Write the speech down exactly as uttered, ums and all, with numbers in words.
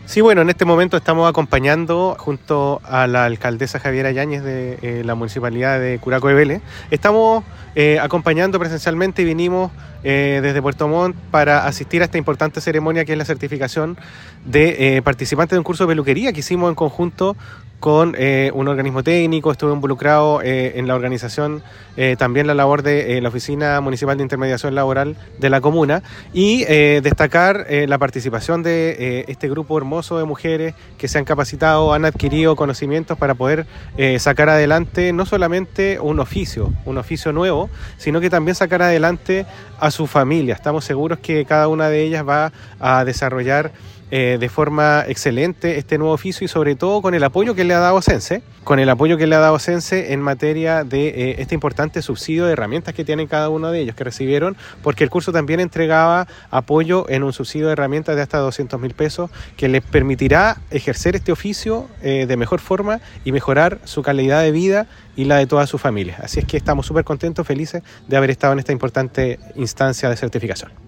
Sí, bueno, en este momento estamos acompañando junto a la alcaldesa Javiera Yáñez de eh, la Municipalidad de Curacao de Vélez. Estamos eh, acompañando presencialmente y vinimos eh, desde Puerto Montt para asistir a esta importante ceremonia que es la certificación de eh, participantes de un curso de peluquería que hicimos en conjunto con eh, un organismo técnico. Estuve involucrado eh, en la organización, eh, también la labor de eh, la Oficina Municipal de Intermediación Laboral de la comuna y eh, destacar eh, la participación de eh, este grupo hermoso de mujeres que se han capacitado, han adquirido conocimientos para poder eh, sacar adelante no solamente un oficio, un oficio nuevo, sino que también sacar adelante a su familia. Estamos seguros que cada una de ellas va a desarrollar Eh, de forma excelente este nuevo oficio y sobre todo con el apoyo que le ha dado Sense, con el apoyo que le ha dado Sense en materia de eh, este importante subsidio de herramientas que tienen cada uno de ellos, que recibieron, porque el curso también entregaba apoyo en un subsidio de herramientas de hasta doscientos mil pesos que les permitirá ejercer este oficio eh, de mejor forma y mejorar su calidad de vida y la de toda su familia. Así es que estamos súper contentos, felices de haber estado en esta importante instancia de certificación.